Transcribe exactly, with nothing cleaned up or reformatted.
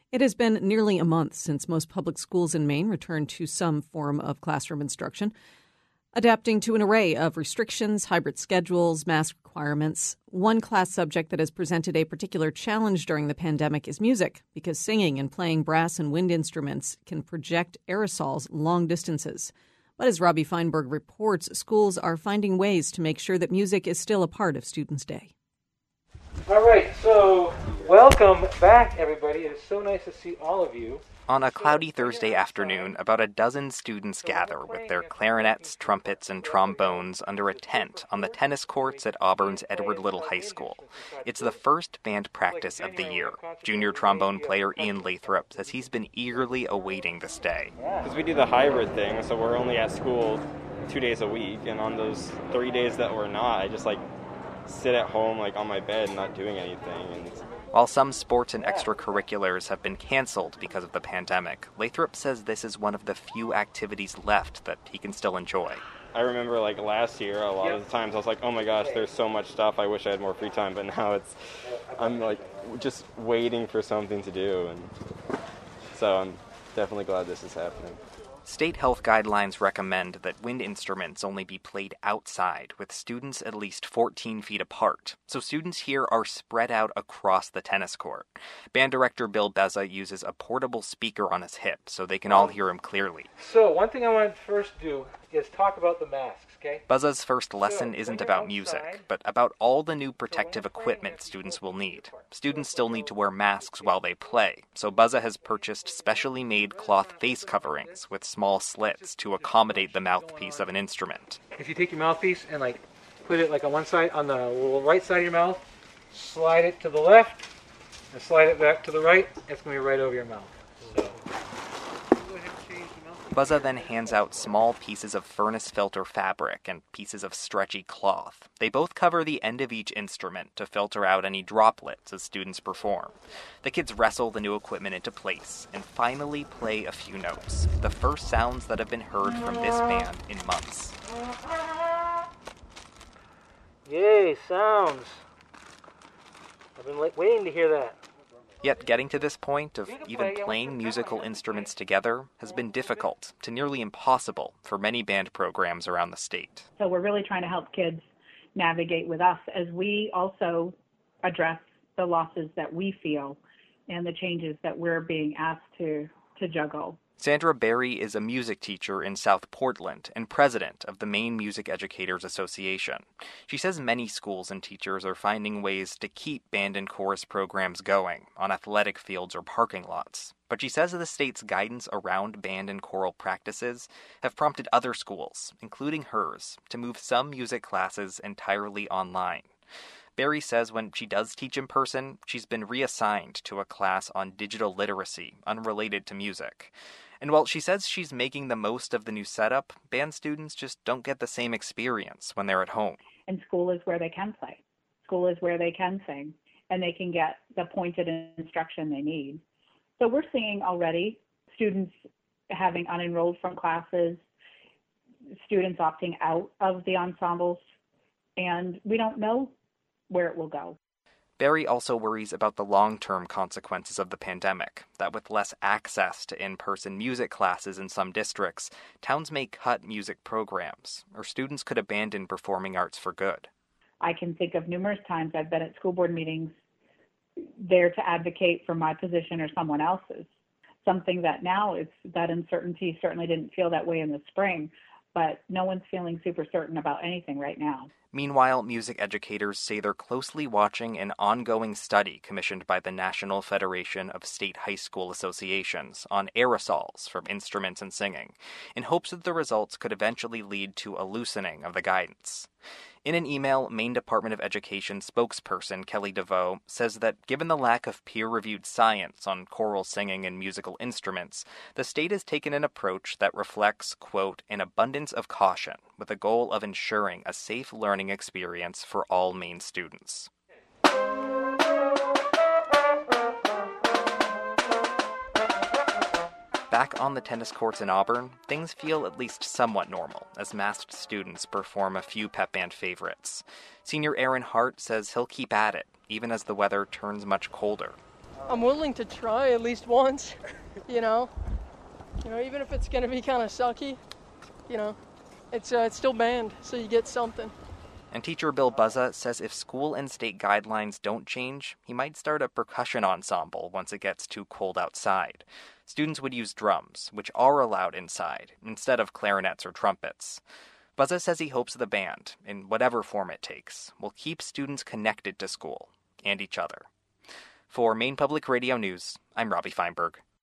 It has been nearly a month since most public schools in Maine returned to some form of classroom instruction, adapting to an array of restrictions, hybrid schedules, mask requirements. One class subject that has presented a particular challenge during the pandemic is music, because singing and playing brass and wind instruments can project aerosols long distances. But as Robbie Feinberg reports, schools are finding ways to make sure that music is still a part of Students' Day. All right, so welcome back, everybody. It is so nice to see all of you. On a cloudy Thursday afternoon, about a dozen students gather with their clarinets, trumpets, and trombones under a tent on the tennis courts at Auburn's Edward Little High School. It's the first band practice of the year. Junior trombone player Ian Lathrop says he's been eagerly awaiting this day. Because we do the hybrid thing, so we're only at school two days a week, and on those three days that we're not, I just like sit at home like on my bed not doing anything. And while some sports and extracurriculars have been canceled because of the pandemic, Lathrop says this is one of the few activities left that he can still enjoy. I remember like last year, a lot of the times I was like, oh my gosh, there's so much stuff, I wish I had more free time, but now it's, I'm like just waiting for something to do, and so I'm definitely glad this is happening. State health guidelines recommend that wind instruments only be played outside, with students at least fourteen feet apart, so students here are spread out across the tennis court. Band director Bill Beza uses a portable speaker on his hip so they can all hear him clearly. So one thing I want to first do is talk about the masks, okay? Beza's first lesson isn't about music, but about all the new protective equipment students will need. Students still need to wear masks while they play, so Beza has purchased specially made cloth face coverings with small slits to accommodate the mouthpiece of an instrument. If you take your mouthpiece and like put it like on one side, on the right side of your mouth, slide it to the left, and slide it back to the right, it's going to be right over your mouth. So. Beza then hands out small pieces of furnace filter fabric and pieces of stretchy cloth. They both cover the end of each instrument to filter out any droplets as students perform. The kids wrestle the new equipment into place and finally play a few notes, the first sounds that have been heard from this band in months. Yay, sounds. I've been waiting to hear that. Yet getting to this point of even playing musical instruments together has been difficult to nearly impossible for many band programs around the state. So we're really trying to help kids navigate with us as we also address the losses that we feel and the changes that we're being asked to, to juggle. Sandra Berry is a music teacher in South Portland and president of the Maine Music Educators Association. She says many schools and teachers are finding ways to keep band and chorus programs going on athletic fields or parking lots. But she says the state's guidance around band and choral practices have prompted other schools, including hers, to move some music classes entirely online. Berry says when she does teach in person, she's been reassigned to a class on digital literacy, unrelated to music. And while she says she's making the most of the new setup, band students just don't get the same experience when they're at home. And school is where they can play. School is where they can sing, and they can get the pointed instruction they need. So we're seeing already students having unenrolled from classes, students opting out of the ensembles, and we don't know where it will go. Berry also worries about the long-term consequences of the pandemic, that with less access to in-person music classes in some districts, towns may cut music programs, or students could abandon performing arts for good. I can think of numerous times I've been at school board meetings there to advocate for my position or someone else's. Something that now, it's that uncertainty certainly didn't feel that way in the spring, but no one's feeling super certain about anything right now. Meanwhile, music educators say they're closely watching an ongoing study commissioned by the National Federation of State High School Associations on aerosols from instruments and singing, in hopes that the results could eventually lead to a loosening of the guidance. In an email, Maine Department of Education spokesperson Kelly DeVoe says that given the lack of peer-reviewed science on choral singing and musical instruments, the state has taken an approach that reflects, quote, an abundance of caution, with the goal of ensuring a safe learning experience for all Maine students. Back on the tennis courts in Auburn, things feel at least somewhat normal as masked students perform a few pep band favorites. Senior Aaron Hart says he'll keep at it, even as the weather turns much colder. I'm willing to try at least once, you know. You know, even if it's going to be kind of sucky, you know, it's uh, it's still band, so you get something. And teacher Bill Buzza says if school and state guidelines don't change, he might start a percussion ensemble once it gets too cold outside. Students would use drums, which are allowed inside, instead of clarinets or trumpets. Buzza says he hopes the band, in whatever form it takes, will keep students connected to school and each other. For Maine Public Radio News, I'm Robbie Feinberg.